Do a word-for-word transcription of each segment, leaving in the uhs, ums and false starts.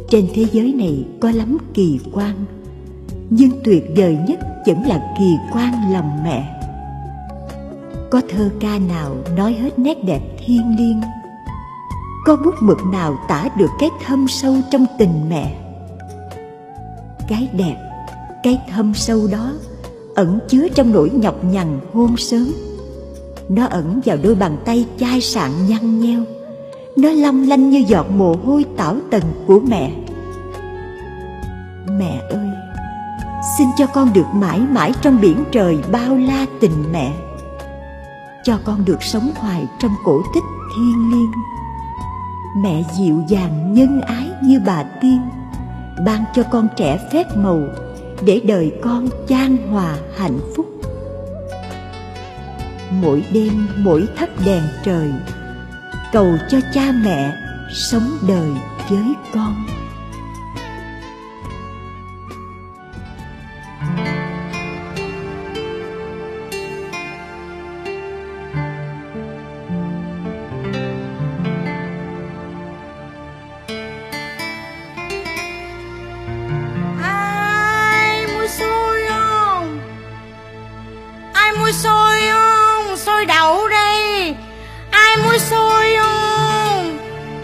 Trên thế giới này có lắm kỳ quan, nhưng tuyệt vời nhất vẫn là kỳ quan lòng mẹ. Có thơ ca nào nói hết nét đẹp thiêng liêng, có bút mực nào tả được cái thâm sâu trong tình mẹ. Cái đẹp, cái thâm sâu đó ẩn chứa trong nỗi nhọc nhằn hôn sớm. Nó ẩn vào đôi bàn tay chai sạn nhăn nheo, nó long lanh như giọt mồ hôi tảo tần của mẹ. Mẹ ơi, xin cho con được mãi mãi trong biển trời bao la tình mẹ, cho con được sống hoài trong cổ tích thiêng liêng. Mẹ dịu dàng nhân ái như bà tiên, ban cho con trẻ phép màu để đời con chan hòa hạnh phúc. Mỗi đêm mỗi thắp đèn trời, cầu cho cha mẹ sống đời với con. Ai mua xôi không? Ai mua xôi không? Xôi đậu đây. Ai mua xôi không?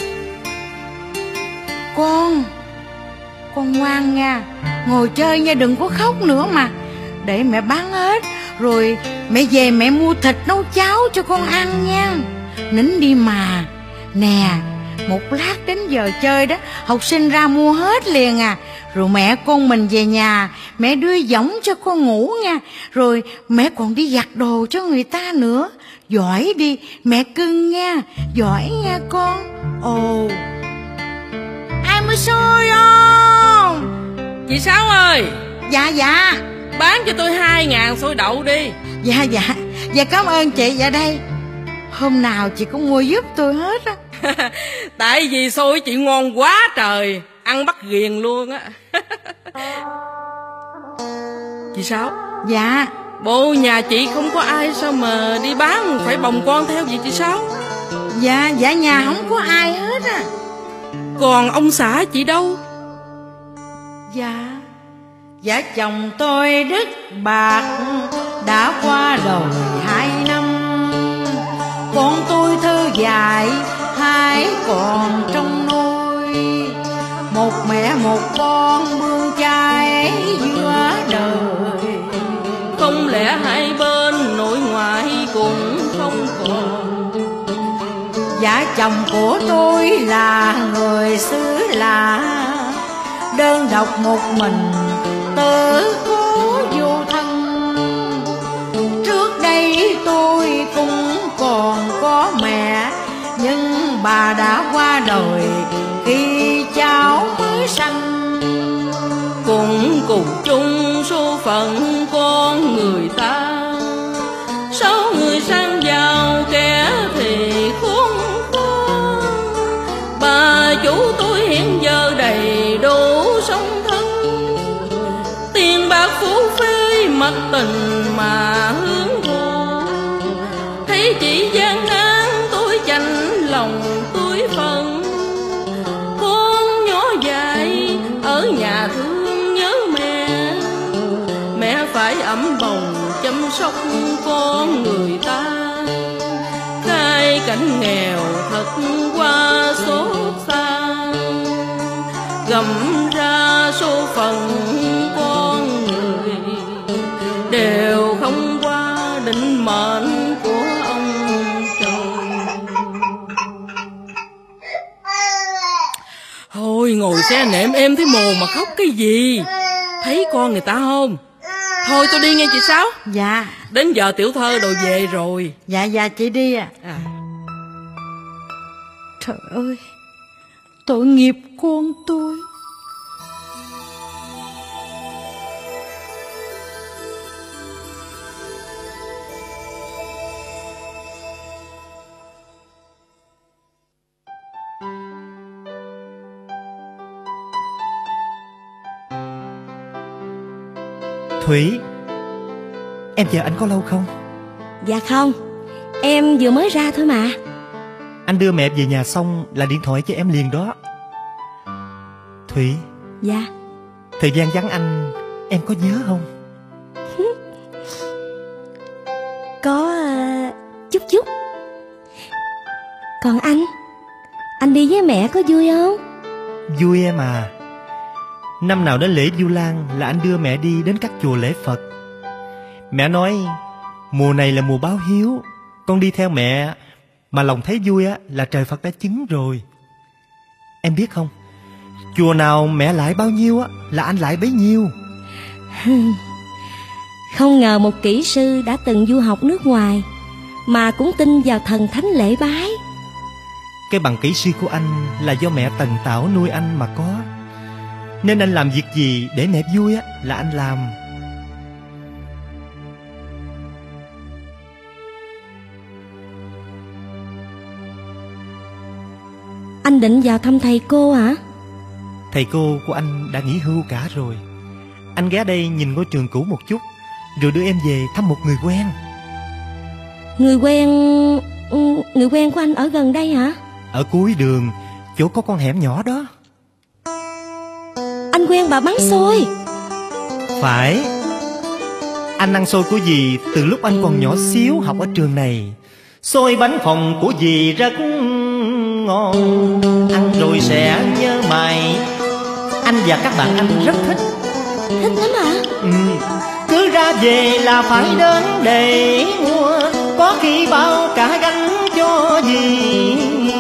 Con Con ngoan nha, ngồi chơi nha, đừng có khóc nữa mà. Để mẹ bán hết rồi mẹ về mẹ mua thịt nấu cháo cho con ăn nha. Nín đi mà. Nè, một lát đến giờ chơi đó, học sinh ra mua hết liền à. Rồi mẹ con mình về nhà, mẹ đưa giỏng cho con ngủ nha. Rồi mẹ còn đi giặt đồ cho người ta nữa. Giỏi đi, mẹ cưng nha, giỏi nha con. Ồ, ai mua xôi không? Chị Sáu ơi. Dạ dạ. Bán cho tôi hai ngàn xôi đậu đi. Dạ dạ, dạ cảm ơn chị. Dạ đây, hôm nào chị cũng mua giúp tôi hết á. Tại vì xôi chị ngon quá trời, ăn bắt ghiền luôn á. Chị Sáu. Dạ. Bộ nhà chị không có ai sao mà đi bán phải bồng con theo vậy chị Sáu? Dạ, dạ nhà không có ai hết à. Còn ông xã chị đâu? Dạ, dạ chồng tôi đứt bạc đã qua đời hai năm. Con tôi thơ dại hai còn trong nôi. Một mẹ một con bươn chai giữa đời. Không lẽ hai bên nội ngoại cũng không còn? Dạ chồng của tôi là người xứ lạ, đơn độc một mình tự cố vô thân. Trước đây tôi cũng còn có mẹ, nhưng bà đã qua đời khi cháu mới sanh. Cũng cùng chung số phận con người ta, số người sang giàu kẻ thì khốn khó. Bà chủ tôi hiện giờ đầy đủ song thân, tiền bạc phú phí mất tình mà hướng thù. Thấy chị gian nan tôi chạnh lòng tôi phân, con nhỏ dài ở nhà thương nhớ mẹ. Mẹ phải ẵm bồng chăm sóc con người ta, khai cảnh nghèo thật qua xót xa. Gầm ra số phận con người đều không qua định mệnh của ông trời. Thôi ngồi xe nệm em thấy mồ mà khóc cái gì? Thấy con người ta không? Thôi tôi đi nghe chị Sáu. Dạ. Đến giờ tiểu thơ đồ về rồi. Dạ dạ chị đi à. à. Trời ơi, tội nghiệp con tôi. Thủy, em chờ anh có lâu không? Dạ không, em vừa mới ra thôi mà. Anh đưa mẹ về nhà xong là điện thoại cho em liền đó. Thủy. Dạ. Thời gian vắng anh em có nhớ không? Có uh, chút chút. Còn anh, anh đi với mẹ có vui không? Vui em à. Năm nào đến lễ Vu Lan là anh đưa mẹ đi đến các chùa lễ Phật. Mẹ nói mùa này là mùa báo hiếu, con đi theo mẹ mà lòng thấy vui á là trời Phật đã chứng rồi. Em biết không, chùa nào mẹ lại bao nhiêu á là anh lại bấy nhiêu. Không ngờ một kỹ sư đã từng du học nước ngoài mà cũng tin vào thần thánh lễ bái. Cái bằng kỹ sư của anh là do mẹ tần tảo nuôi anh mà có, nên anh làm việc gì để mẹ vui á là anh làm. Anh định vào thăm thầy cô hả? Thầy cô của anh đã nghỉ hưu cả rồi. Anh ghé đây nhìn ngôi trường cũ một chút, rồi đưa em về thăm một người quen. Người quen... Người quen của anh ở gần đây hả? Ở cuối đường, chỗ có con hẻm nhỏ đó. Anh quen bà bán xôi. Phải. Anh ăn xôi của dì từ lúc anh còn nhỏ xíu học ở trường này. Xôi bánh phồng của dì rất ngon, ăn rồi sẽ nhớ mày. Anh và các bạn anh rất thích. Thích lắm hả? Ừ. Cứ ra về là phải đến để mua, có khi bao cả gánh cho dì.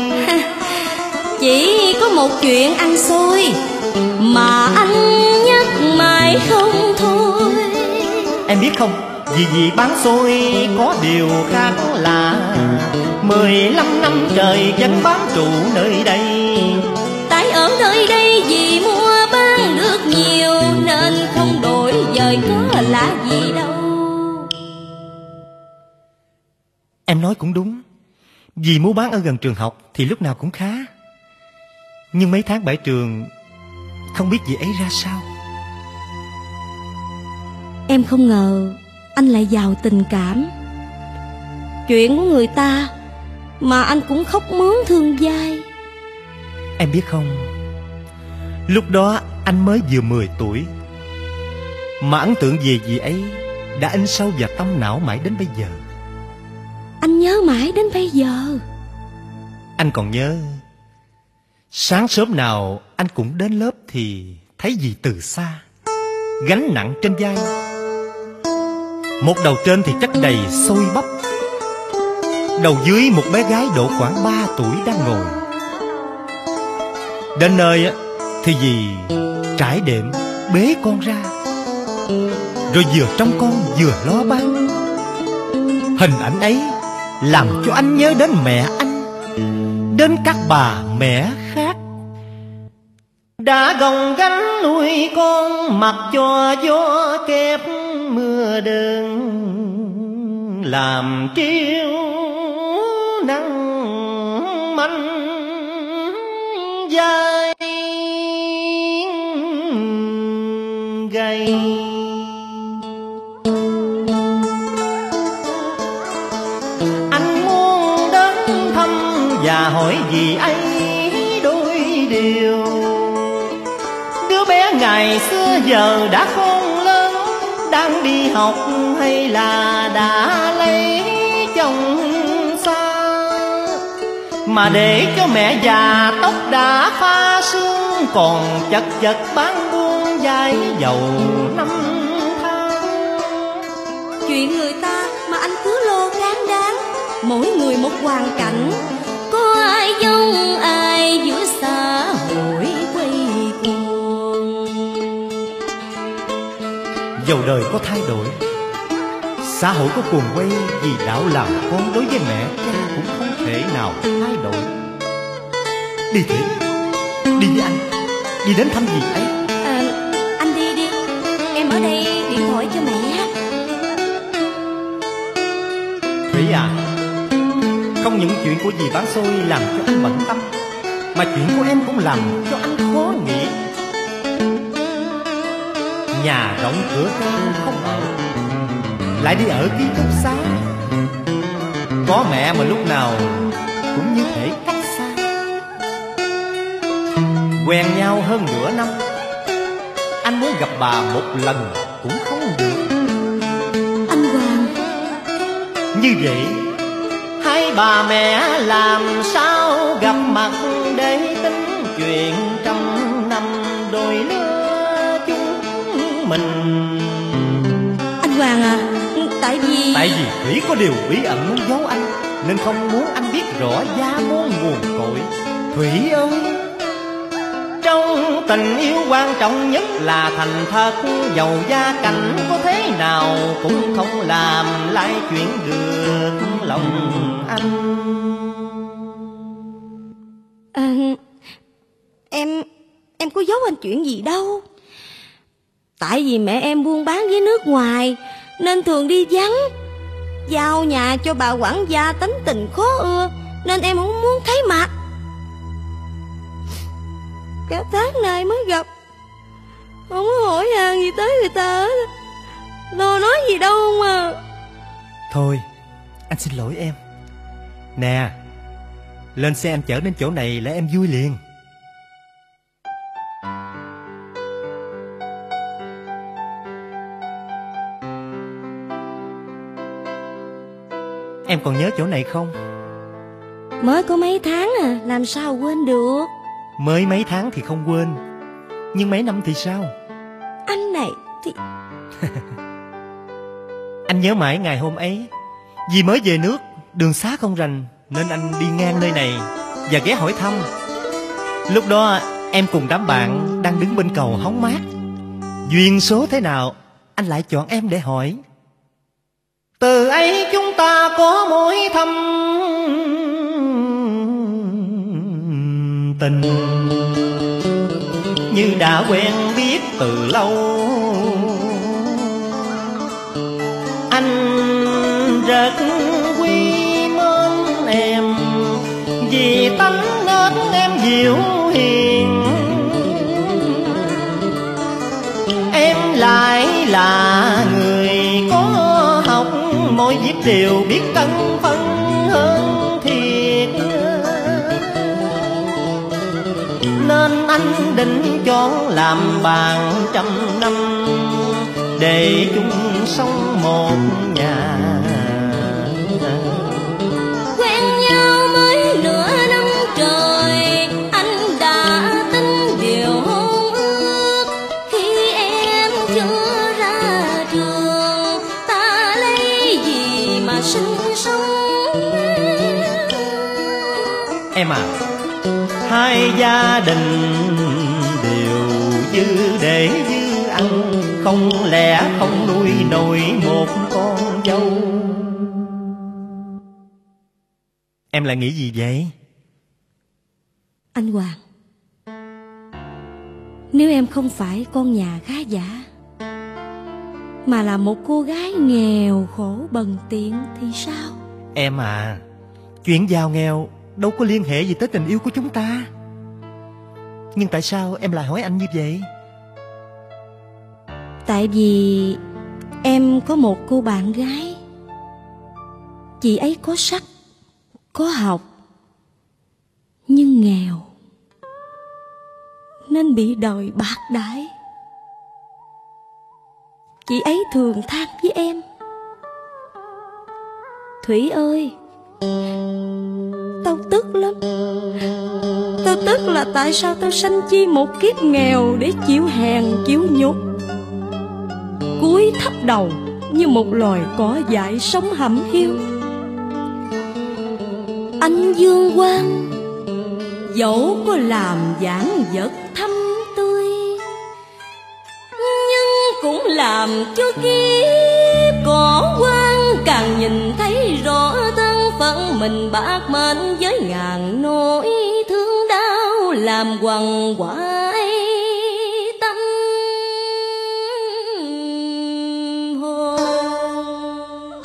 Chỉ có một chuyện ăn xôi mà anh nhắc mãi không thôi. Em biết không, vì dì bán xôi có điều khác lạ. Mười lăm năm trời vẫn bám trụ nơi đây. Tại ở nơi đây dì mua bán được nhiều, nên không đổi dời có lạ gì đâu. Em nói cũng đúng. Dì mua bán ở gần trường học thì lúc nào cũng khá. Nhưng mấy tháng bãi trường, không biết dì ấy ra sao. Em không ngờ anh lại giàu tình cảm. Chuyện của người ta mà anh cũng khóc mướn thương vai. Em biết không, lúc đó anh mới vừa mười tuổi, mà ấn tượng về dì ấy đã in sâu vào tâm não mãi đến bây giờ. Anh nhớ mãi đến bây giờ. Anh còn nhớ, sáng sớm nào anh cũng đến lớp thì thấy dì từ xa, gánh nặng trên vai. Một đầu trên thì chất đầy xôi bắp, đầu dưới một bé gái độ khoảng ba tuổi đang ngồi. Đến nơi thì dì trải đệm bế con ra, rồi vừa trông con vừa lo bán. Hình ảnh ấy làm cho anh nhớ đến mẹ anh, đến các bà mẹ khác đã gồng gánh nuôi con, mặc cho gió kép mưa đơn, làm chiêu nắng manh dai gầy. Anh muốn đến thăm và hỏi dì ấy đôi điều. Đứa bé ngày xưa giờ đã khôn lớn, đang đi học hay là đã lấy chồng xa, mà để cho mẹ già tóc đã pha sương, còn chật chật bán buôn vai dầu năm tháng. Chuyện người ta mà anh cứ lô cán đáng. Mỗi người một hoàn cảnh, có ai giống ai giữa xã hội quay cuồng. Dầu đời có thay đổi, xã hội có cuồng quay, vì đạo làm con đối với mẹ cha cũng không thể nào thay đổi. Đi Thủy, đi với anh, đi đến thăm dì ấy. À, anh đi đi, em ở đây điện thoại cho mẹ. Thủy à, không những chuyện của dì bán xôi làm cho anh bận tâm, mà chuyện của em cũng làm cho anh khó nghĩ. Nhà rộng cửa cao không ở, lại đi ở ký túc xá, có mẹ mà lúc nào cũng như thể cách xa. quen nhau hơn nửa năm, anh muốn gặp bà một lần cũng không được. Anh Hoàng, như vậy hai bà mẹ làm sao gặp mặt để tính chuyện trăm năm đôi lứa chúng mình. anh Hoàng à, tại vì... Tại vì Thủy có điều bí ẩn muốn giấu anh, nên không muốn anh biết rõ giá món nguồn cội. Thủy ơi, trong tình yêu quan trọng nhất là thành thật, dầu gia cảnh có thế nào cũng không làm lại chuyện được lòng anh. À, em em có giấu anh chuyện gì đâu. Tại vì mẹ em buôn bán với nước ngoài nên thường đi vắng, giao nhà cho bà quản gia tính tình khó ưa, nên em không muốn thấy mặt. Cả tháng nay mới gặp, không có hỏi han gì tới người ta hết, lo nói gì đâu mà. Thôi, anh xin lỗi em. Nè, lên xe anh chở đến chỗ này là em vui liền. Em còn nhớ chỗ này không? Mới có mấy tháng à, làm sao quên được. Mới mấy tháng thì không quên, nhưng mấy năm thì sao? Anh này thì... Anh nhớ mãi ngày hôm ấy. Vì mới về nước, đường xá không rành, nên anh đi ngang nơi này và ghé hỏi thăm. Lúc đó em cùng đám bạn đang đứng bên cầu hóng mát. Duyên số thế nào anh lại chọn em để hỏi. Từ ấy chúng ta có mối thâm tình, như đã quen biết từ lâu. Anh rất quý mến em vì tánh nết em dịu hiền. Em lại là người có học, mỗi việc đều biết cân phân hơn thiệt, nên anh định chọn làm bạn trăm năm để chung sống một nhà. Quen nhau mới nửa năm trời, anh đã tính điều hôn ước. Khi em chưa ra trường, ta lấy gì mà sinh sống. Em à, hai gia đình đều dư để dư ăn, không lẽ không nuôi nổi một con dâu. Em lại nghĩ gì vậy? Anh Hoàng, nếu em không phải con nhà khá giả, mà là một cô gái nghèo khổ bần tiện thì sao? Em à, chuyện giàu nghèo đâu có liên hệ gì tới tình yêu của chúng ta. Nhưng tại sao em lại hỏi anh như vậy? Tại vì em có một cô bạn gái. Chị ấy có sắc, có học, nhưng nghèo, nên bị đời bạc đãi. Chị ấy thường than với em: Thủy ơi, tao tức lắm. Tao tức là tại sao tao sanh chi một kiếp nghèo để chịu hèn chịu nhục, cúi thấp đầu như một loài cỏ dại sống hẩm hiu. Anh Dương Quang dẫu có làm giảng vật thâm tươi, nhưng cũng làm cho kiếp cỏ quang càng nhìn thấy rõ thân phận mình bạc mệnh với ngàn nỗi thương đau làm quằn quại tâm hồn.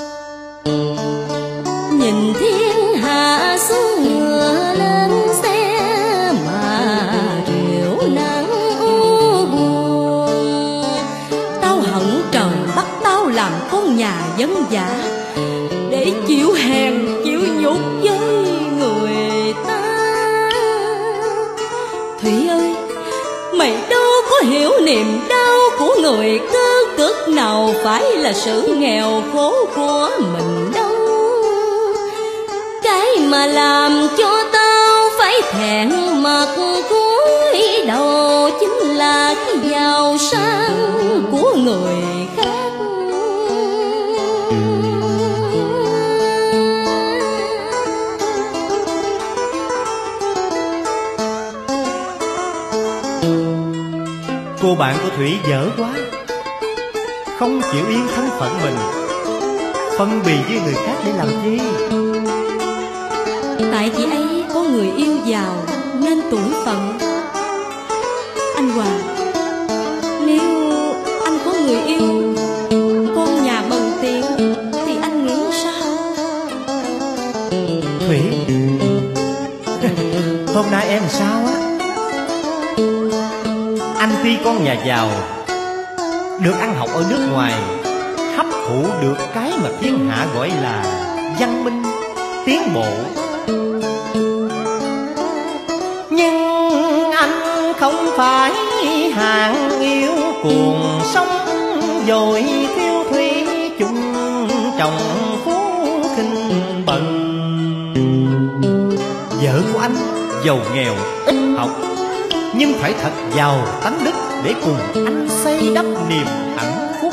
Nhìn thiên hạ xuống ngựa lên xe mà triệu nắng u buồn. Tao hận trời bắt tao làm con nhà dân dã để chịu hèn chịu nhục với người ta. Thủy ơi, niềm đau của người cơ cực nào phải là sự nghèo khổ của mình đâu. Cái mà làm cho tao phải thẹn mặt cúi đầu chính là cái giàu sang của người khác. Cô bạn của Thủy dở quá, không chịu yên thân phận mình, phân bì với người khác để làm chi. Tại chị ấy có người yêu giàu nên tuổi phận. Anh Hoàng, nếu anh có người yêu, con nhà bần tiền thì anh nghĩ sao? Thủy, hôm nay em sao á? Anh tuy con nhà giàu, được ăn học ở nước ngoài, hấp thụ được cái mà thiên hạ gọi là văn minh, tiến bộ. Nhưng anh không phải hạng yêu cuồng sống dội thiêu thủy chung chồng phú khinh bần. Vợ của anh giàu nghèo ít học, nhưng phải thật giàu tánh đức để cùng anh xây đắp niềm hạnh phúc,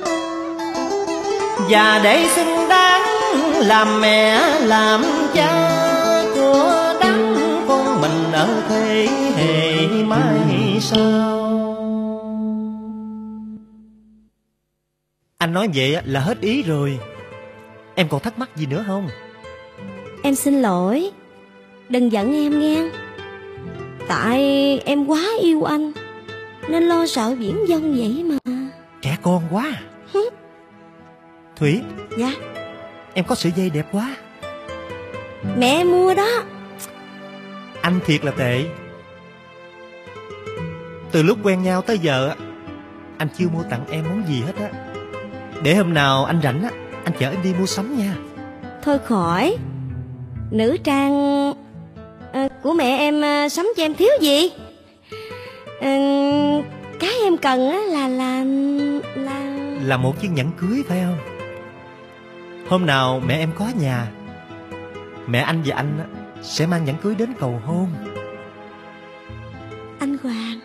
và để xứng đáng làm mẹ làm cha của đám con mình ở thế hệ mai sau. Anh nói vậy là hết ý rồi. Em còn thắc mắc gì nữa không? Em xin lỗi, đừng giận em nghe. Tại em quá yêu anh nên lo sợ viễn vông vậy mà. Trẻ con quá. Thủy. Dạ. Em có sợi dây đẹp quá. Mẹ em mua đó. Anh thiệt là tệ. Từ lúc quen nhau tới giờ anh chưa mua tặng em món gì hết á. Để hôm nào anh rảnh á, anh chở em đi mua sắm nha. Thôi khỏi. Nữ trang à, của mẹ em à, sắm cho em thiếu gì à, cái em cần á là là là là một chiếc nhẫn cưới phải không? Hôm nào mẹ em có nhà, mẹ anh và anh sẽ mang nhẫn cưới đến cầu hôn. Anh Hoàng,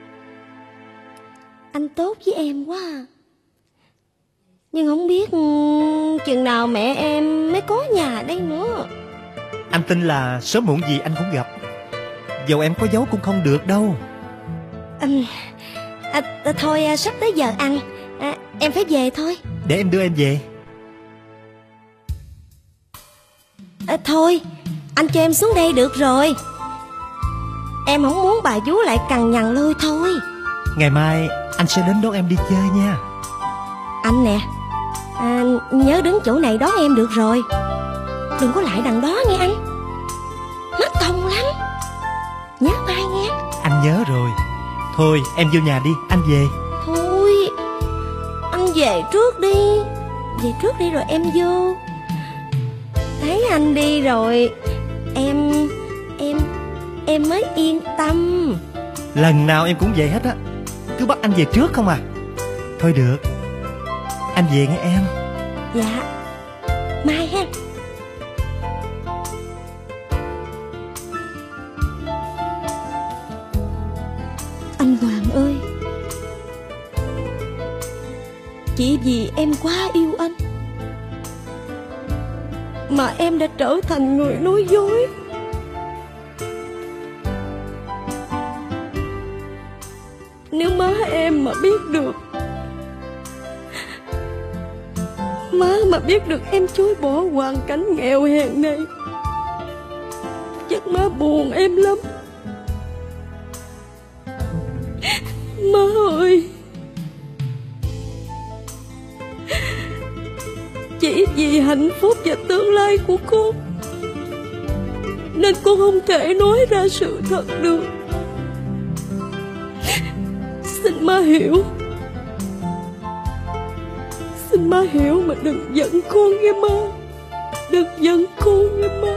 anh tốt với em quá à. Nhưng không biết chừng nào mẹ em mới có nhà đây nữa. Anh tin là sớm muộn gì anh cũng gặp. Dầu em có giấu cũng không được đâu. à, à, Thôi à, sắp tới giờ ăn à, em phải về thôi. Để em đưa em về. à, Thôi anh cho em xuống đây được rồi. Em không muốn bà vú lại cằn nhằn lôi thôi. Ngày mai anh sẽ đến đón em đi chơi nha. Anh nè à, nhớ đứng chỗ này đón em được rồi. Đừng có lại đằng đó nghe anh, mất công lắm. Nhớ mai nghe. Anh nhớ rồi. Thôi em vô nhà đi, anh về. Thôi anh về trước đi. Về trước đi rồi em vô. Thấy anh đi rồi Em Em Em mới yên tâm. Lần nào em cũng vậy hết á, cứ bắt anh về trước không à. Thôi được, anh về nghe em. Dạ, mai ha. Anh Hoàng ơi, chỉ vì em quá yêu anh mà em đã trở thành người nói dối. Nếu má em mà biết được, má mà biết được em chối bỏ hoàn cảnh nghèo hèn này, chắc má buồn em lắm. Má ơi, chỉ vì hạnh phúc và tương lai của con nên con không thể nói ra sự thật được. Xin má hiểu. Xin má hiểu mà đừng giận con nghe má. Đừng giận con nghe má.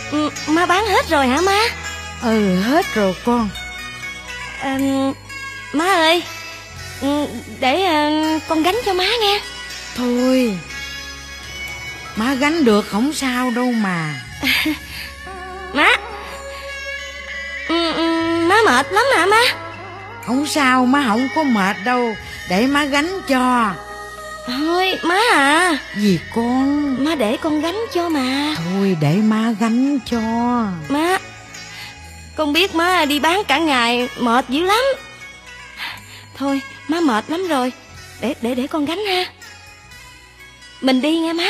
ừ, má bán hết rồi hả má? Ừ, hết rồi con. À, má ơi, để uh, con gánh cho má nghe. Thôi, má gánh được không sao đâu mà. Má, ừ, ừ, má mệt lắm hả má? Không sao, má không có mệt đâu. Để má gánh cho. Thôi má à. Gì con? Má để con gánh cho mà. Thôi để má gánh cho. Má, con biết má đi bán cả ngày mệt dữ lắm. Thôi má mệt lắm rồi, Để để để con gánh ha. Mình đi nghe má.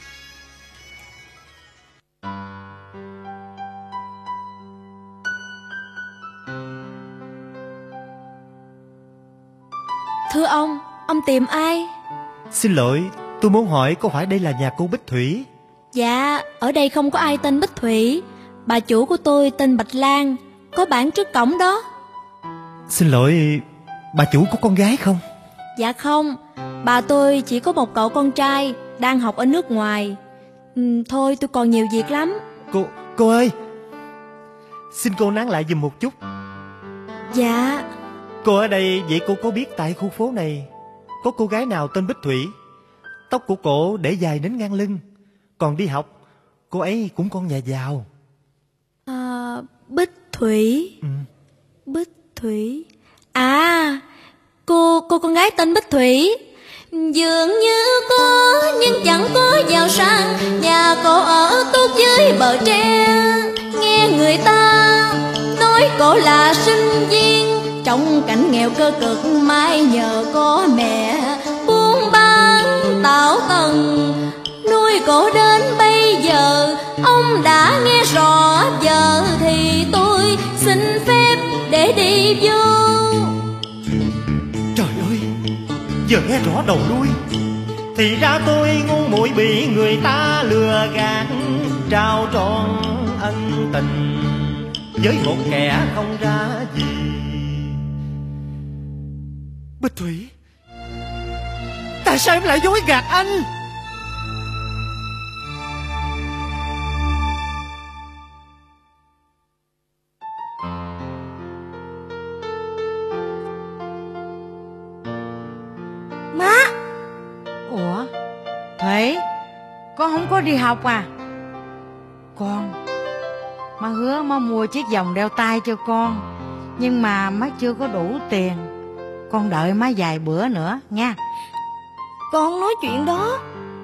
Thưa ông, ông tìm ai? Xin lỗi, tôi muốn hỏi có phải đây là nhà cô Bích Thủy? Dạ, ở đây không có ai tên Bích Thủy. Bà chủ của tôi tên Bạch Lan, có bảng trước cổng đó. Xin lỗi, bà chủ có con gái không? Dạ không, bà tôi chỉ có một cậu con trai đang học ở nước ngoài. ừ, Thôi tôi còn nhiều việc lắm. Cô, cô ơi, xin cô nán lại giùm một chút. Dạ. Cô ở đây, vậy cô có biết tại khu phố này có cô gái nào tên Bích Thủy? Tóc của cổ để dài đến ngang lưng, còn đi học. Cô ấy cũng con nhà giàu. à, Bích Thủy. ừ. Bích Thủy. À, cô cô con gái tên Bích Thủy. Dường như có nhưng chẳng có giàu sang, nhà cô ở tốt dưới bờ tre. Nghe người ta nói cô là sinh viên, trong cảnh nghèo cơ cực mãi nhờ có mẹ buôn bán tạo tầng nuôi cổ đến bây giờ. Ông đã nghe rõ giờ thì tôi xin phép để đi vô. Trời ơi, giờ nghe rõ đầu đuôi. Thì ra tôi ngu muội bị người ta lừa gạt, trao trọn ân tình với một kẻ không ra gì. Bích Thủy, tại sao em lại dối gạt anh? Má. Ủa, Thủy, con không có đi học à? Con, má hứa má mua chiếc vòng đeo tay cho con, nhưng mà má chưa có đủ tiền. Con đợi má vài bữa nữa nha. Con nói chuyện đó.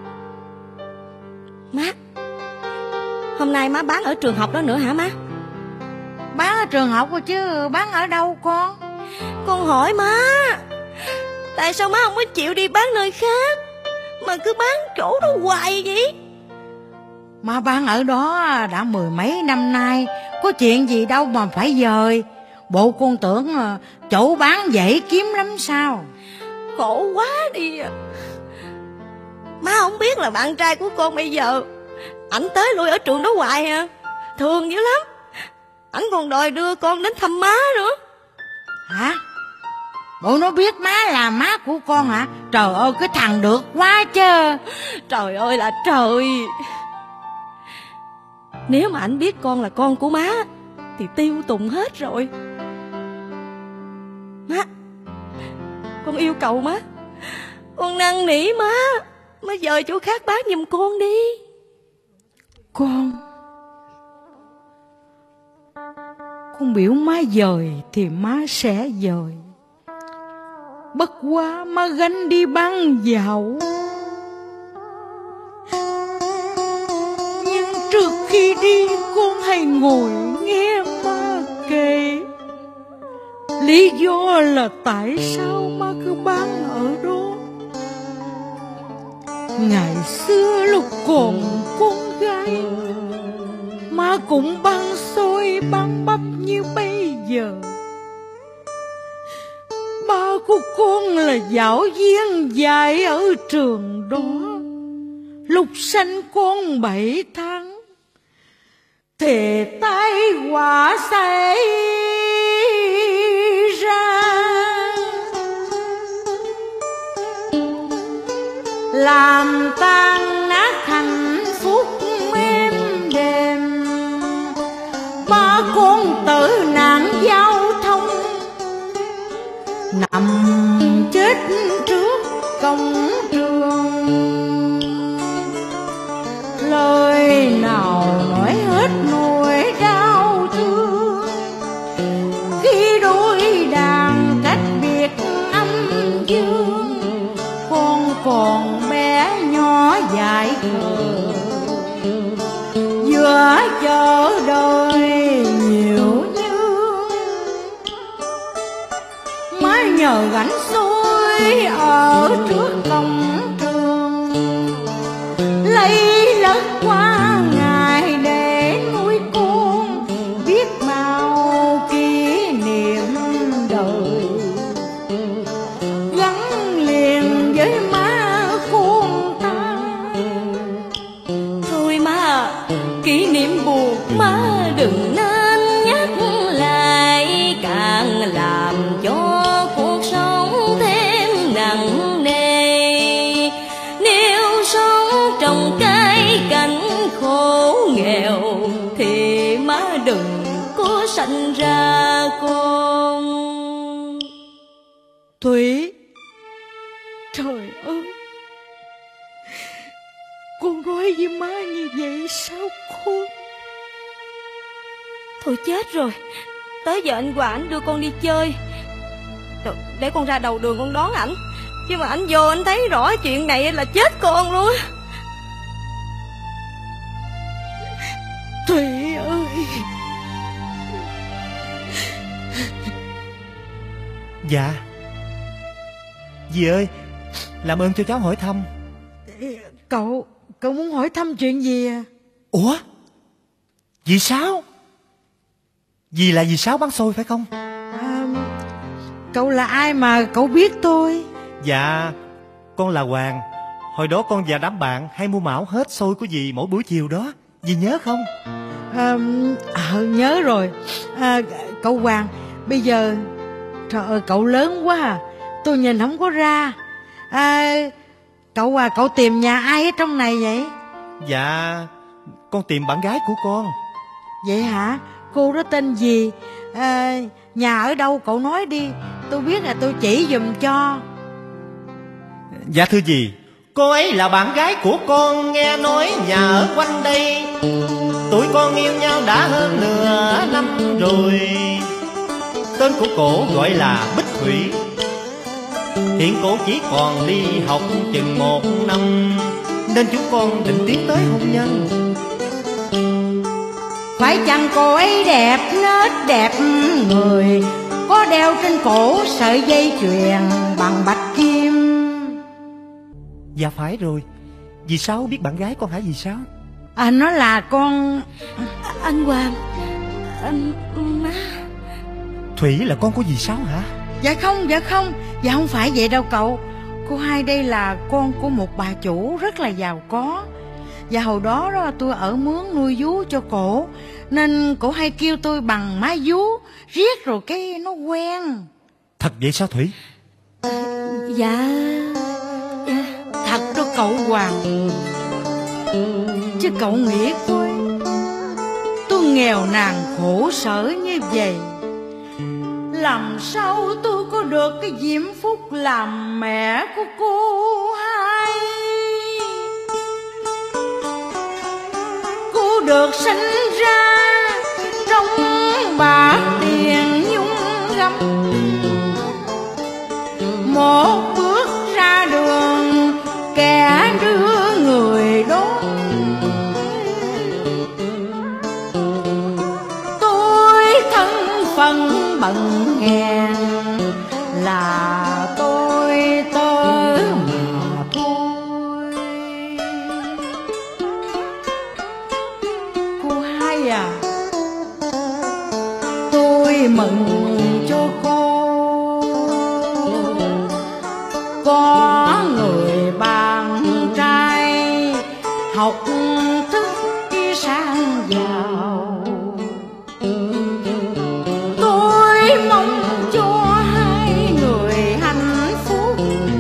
Má, hôm nay má bán ở trường học đó nữa hả má? Bán ở trường học rồi chứ bán ở đâu con? Con hỏi má, tại sao má không có chịu đi bán nơi khác mà cứ bán chỗ đó hoài vậy? Má bán ở đó đã mười mấy năm nay, có chuyện gì đâu mà phải dời. Bộ con tưởng chỗ bán dễ kiếm lắm sao? Khổ quá đi à. Má không biết là bạn trai của con bây giờ ảnh tới lui ở trường đó hoài à, thường dữ lắm. Ảnh còn đòi đưa con đến thăm má nữa. Hả? Bộ nó biết má là má của con hả? Trời ơi, cái thằng được quá chứ. Trời ơi là trời. Nếu mà ảnh biết con là con của má thì tiêu tùng hết rồi. Má, con yêu cầu má, con năn nỉ má, má dời chỗ khác bán giùm con đi. Con Con biểu má dời thì má sẽ dời. Bất quá má gánh đi bán dạo. Nhưng trước khi đi con hãy ngồi nghe má kể lý do là tại sao má cứ bán ở đó. Ngày xưa lúc còn con gái, má cũng bán xôi bán bắp như bây giờ. Ba của con là giáo viên dạy ở trường đó. Lúc sanh con bảy tháng thì tai họa xảy ra, làm tan nát hạnh phúc êm đềm. dại khờ, vừa chờ đợi nhiều như má nhờ gánh xuôi ở trước cổng trường, lấy lất qua ngày để nuôi con biết bao kỷ niệm đời, gắn liền với má con ta. Thôi má, kỷ niệm buồn má đừng nên nhắc lại, càng làm cho cuộc sống thêm nặng nề. Nếu sống trong cái cảnh khổ nghèo thì má đừng có sanh ra con. Thủy, trời ơi, con nói với má như vậy sao con? Thôi chết rồi, tới giờ anh Hòa ảnh đưa con đi chơi. Được, để con ra đầu đường con đón ảnh. Chứ mà anh vô anh thấy rõ chuyện này là chết con luôn. Thủy ơi, Dạ. Dì ơi, làm ơn cho cháu hỏi thăm. cậu cậu muốn hỏi thăm chuyện gì à? Ủa, dì Sáu? Dì là dì Sáu bán xôi phải không? À, cậu là ai mà cậu biết tôi? Dạ, con là Hoàng. Hồi đó con và đám bạn hay mua mão hết xôi của dì mỗi buổi chiều đó. Dì nhớ không? À, à, nhớ rồi. À, cậu Hoàng, bây giờ trời ơi cậu lớn quá à, tôi nhìn không có ra. À, cậu à, cậu tìm nhà ai ở trong này vậy? Dạ, con tìm bạn gái của con. Vậy hả? Cô đó tên gì? À, nhà ở đâu cậu nói đi, tôi biết là tôi chỉ giùm cho. Dạ thưa dì, Cô ấy là bạn gái của con, nghe nói nhà ở quanh đây. Tụi con yêu nhau đã hơn nửa năm rồi. Tên của cổ gọi là Bích Thủy. Hiện cổ chỉ còn đi học chừng một năm, nên chúng con định tiến tới hôn nhân. Phải chăng cô ấy đẹp nết đẹp người, có đeo trên cổ sợi dây chuyền bằng bạch kim? Dạ phải rồi. Dì Sáu biết bạn gái con hả dì Sáu? À, nó là con... Anh Hoàng, anh... má... Thủy là con của dì Sáu hả? Dạ không, dạ không, dạ không phải vậy đâu cậu. Cô hai đây là con của một bà chủ rất là giàu có. Và hồi đó đó tôi ở mướn nuôi vú cho cổ, nên cổ hay kêu tôi bằng má vú, riết rồi cái nó quen. Thật vậy sao Thủy? Dạ... dạ... Thật đó cậu Hoàng. Chứ cậu nghĩ coi, tôi nghèo nàn khổ sở như vậy, làm sao tôi có được cái diễm phúc làm mẹ của cô hai? Cô được sinh ra trong bạc tiền nhung gấm, một bước ra đường kẻ đưa người đón. Tôi thân phận bần hèn là tôi tớ mà thôi. Cô hai à, tôi mừng cho cô có người bạn trai học thức sang giàu. Tôi mong cho hai người hạnh phúc,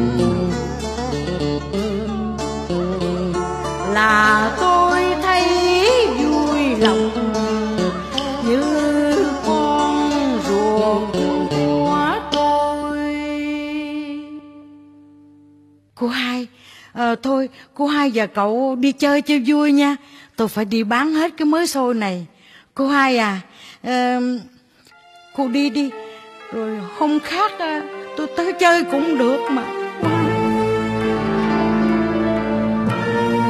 là tôi thấy vui lòng như con ruột của tôi. Cô hai, à, thôi cô hai và cậu đi chơi cho vui nha. Tôi phải đi bán hết cái mớ xôi này. Cô hai à, à cô đi đi, rồi hôm khác à, tôi tới chơi cũng được mà.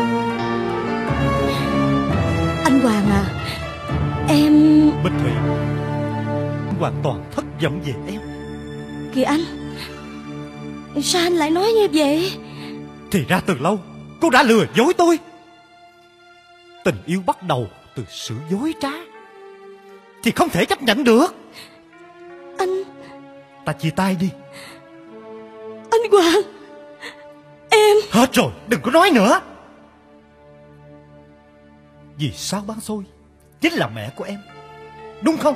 Anh Hoàng à, em... Bích Thủy, hoàn toàn thất vọng về em. Kìa anh, sao anh lại nói như vậy? Thì ra từ lâu cô đã lừa dối tôi. Tình yêu bắt đầu từ sự dối trá thì không thể chấp nhận được. Anh... Ta chia tay đi. Anh Hoàng, em... Hết rồi, đừng có nói nữa. Vì sao Bán Xôi chính là mẹ của em, đúng không?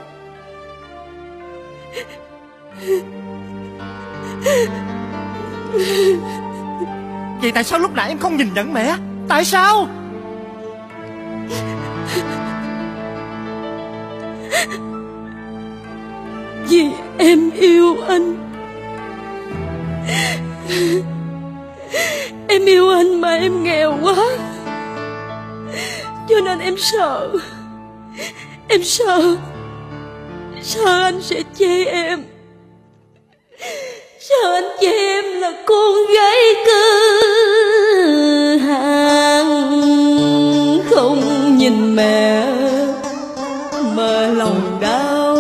Vậy tại sao lúc nãy em không nhìn nhận mẹ? Tại sao? Vì em yêu anh. Em yêu anh mà em nghèo quá, cho nên em sợ. Em sợ Sợ anh sẽ chê em. Sợ anh chê em là con gái cơ hàng, không nhìn mẹ mà lòng đau.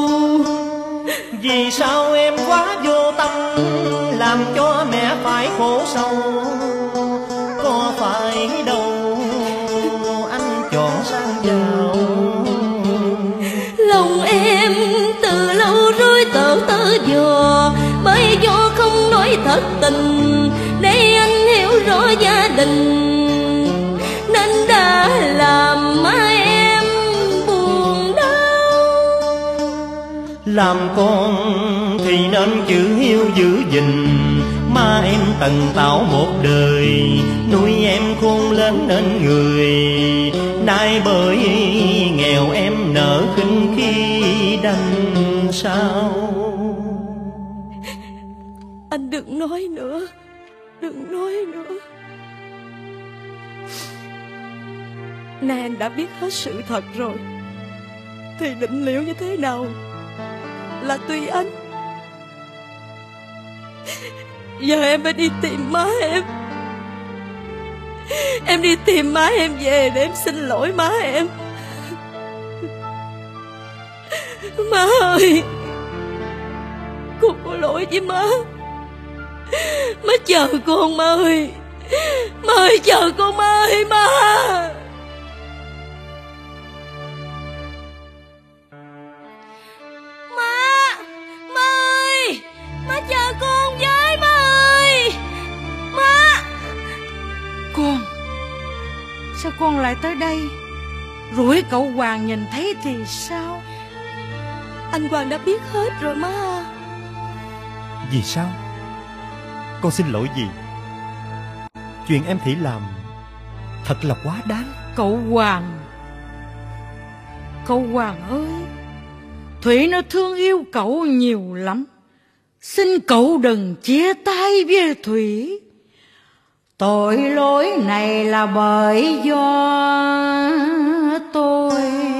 Vì sao em quá vô tâm, làm cho mẹ phải khổ sâu? Có phải đâu anh chọn sang giàu? Lòng em từ lâu rối tơ tơ dò, bởi do không nói thật tình để anh hiểu rõ gia đình, nên đã làm má em buồn đau. Làm con thì nên chữ hiếu giữ gìn, má em tần tảo một đời, nuôi em khôn lớn nên người. Nay bởi nghèo em nợ khinh khi đành sao? Anh đừng nói nữa, đừng nói nữa. Nay anh đã biết hết sự thật rồi, thì định liệu như thế nào là tùy anh. Giờ em phải đi tìm má em. Em đi tìm má em về để em xin lỗi má em. Má ơi, con có lỗi với má. Má chờ con má ơi. Má ơi, chờ con má ơi, má. Má, má ơi, má chờ con với, má ơi. Má. Con, sao con lại tới đây? Rủi cậu Hoàng nhìn thấy thì sao? Anh Hoàng đã biết hết rồi má. Vì sao? Con xin lỗi gì? Chuyện em Thủy làm thật là quá đáng. Cậu Hoàng, cậu Hoàng ơi, Thủy nó thương yêu cậu nhiều lắm. Xin cậu đừng chia tay với Thủy. Tội lỗi này là bởi do tôi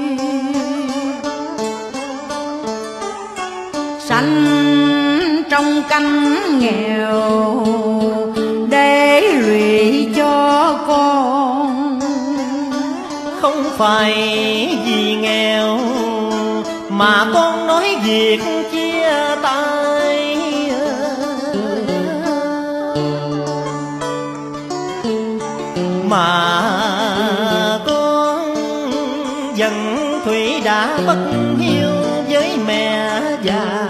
sanh trong căn nghèo để lụy cho con. Không phải vì nghèo mà con nói việc chia tay, mà con giận Thủy đã bất hiếu với mẹ già.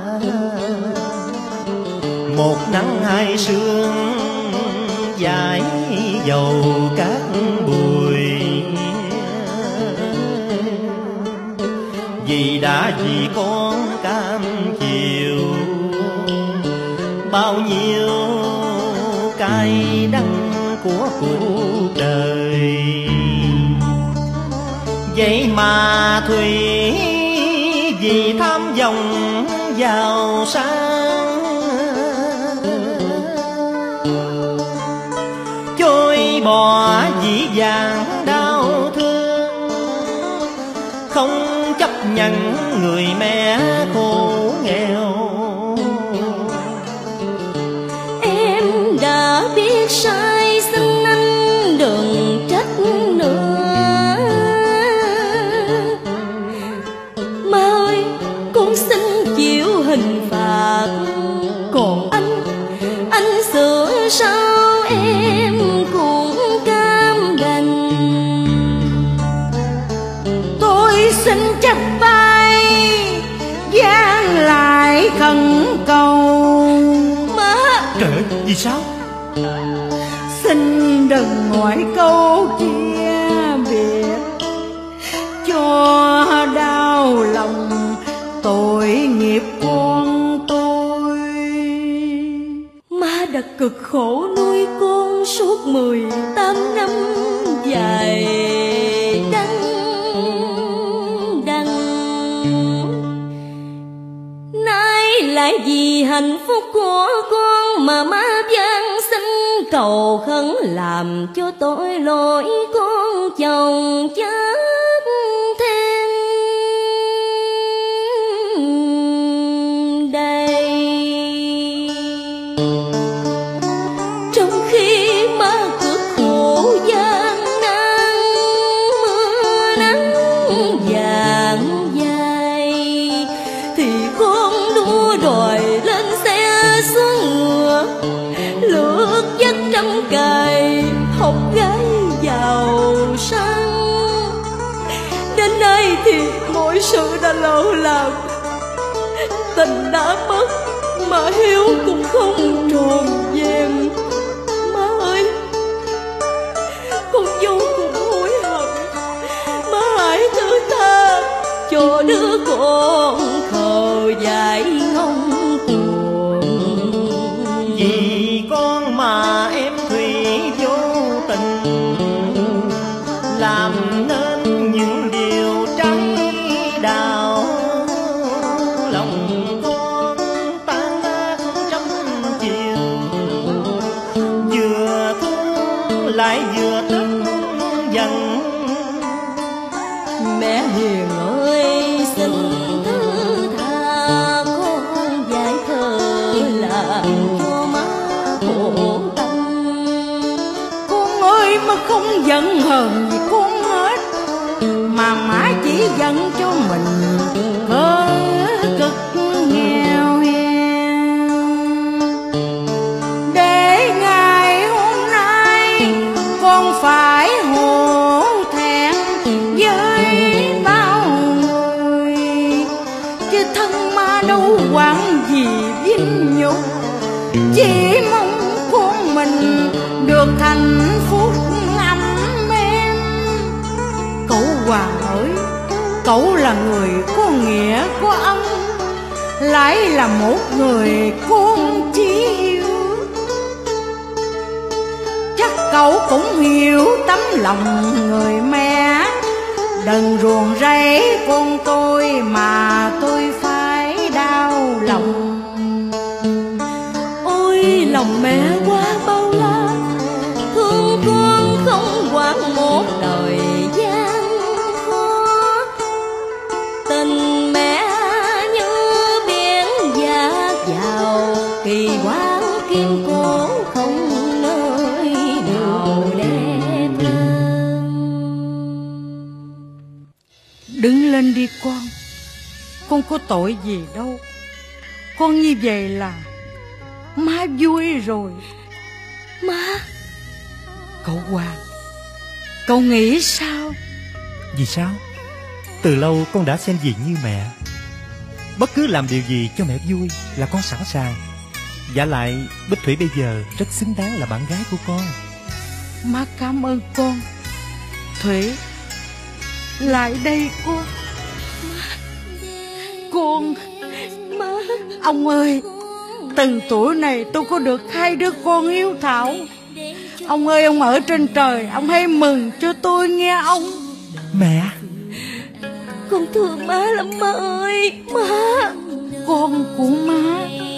Một nắng hai sương dãi dầu cát bụi, vì đã vì con cam chiều bao nhiêu cay đắng của cuộc đời. Vậy mà Thủy vì tham vọng giàu sang trôi bỏ dĩ vãng đau thương, không chấp nhận người mẹ khổ nghèo. Em đã biết sai, xin anh đừng trách nữa. chắp tay dáng lại khẩn cầu. Má! Trời ơi, vì sao? Xin đừng ngoại câu chia biệt, cho đau lòng tội nghiệp con tôi. Má đã cực khổ nuôi con suốt mười tám năm dài đắng đắng. Nay lại vì hạnh phúc của con mà má van xin cầu khấn làm cho tội lỗi con chồng chết thêm đây. Trong khi má cực khổ gian nan mưa nắng vàng dài, thì con đua đòi lên xe xuống ngựa, lướt dắt trăm cài học gái giàu sang. Đến nay thì mọi sự đã lỡ làm, tình đã mất mà hiếu cũng không tròn vẹn. Má ơi, con vô cùng hối hận, má hãy thứ tha cho đứa con khờ dại ngông cuồng. Vì con mà em Thủy vô tình, làm nên những điều trái đạo. Lòng con tan nát trăm chiều, vừa thương lại vừa tức giận. Mẹ hiền ơi, xin thứ tha con dại thơ làm cho má khổ tâm. Con ơi, má không giận hờn gì con hết, mà má chỉ giận cho mình cơ cực nghèo hèn. Để ngày hôm nay con phải hổ thẹn với bao người, chứ thân má đâu quản gì vinh nhục, chỉ mong con mình được hạnh phúc ấm êm. Cậu Hoàng ơi, cậu là người có nghĩa có ân, lại là một người con chí hiếu. Chắc cậu cũng hiểu tấm lòng người mẹ, đừng ruồng rẫy con tôi mà tôi phải đau lòng. Ôi lòng mẹ quá bao la, thương con không quản một đời gian khó. Tình mẹ như biển dạt vào, kỳ quan kim cố không nơi nào đẹp hơn. Đứng lên đi con, con có tội gì đâu. Con như vậy là má vui rồi. Má! Cậu Hoàng, cậu nghĩ sao? Vì sao? Từ lâu con đã xem dì như mẹ. Bất cứ làm điều gì cho mẹ vui là con sẵn sàng. Vả lại Bích Thủy bây giờ rất xứng đáng là bạn gái của con. Má cảm ơn con. Thủy, lại đây con. Con, Má! ông ơi, từng tuổi này tôi có được hai đứa con hiếu thảo. Ông ơi, ông ở trên trời, ông hãy mừng cho tôi nghe ông. Mẹ! Con thương má lắm má ơi. Má! Con của má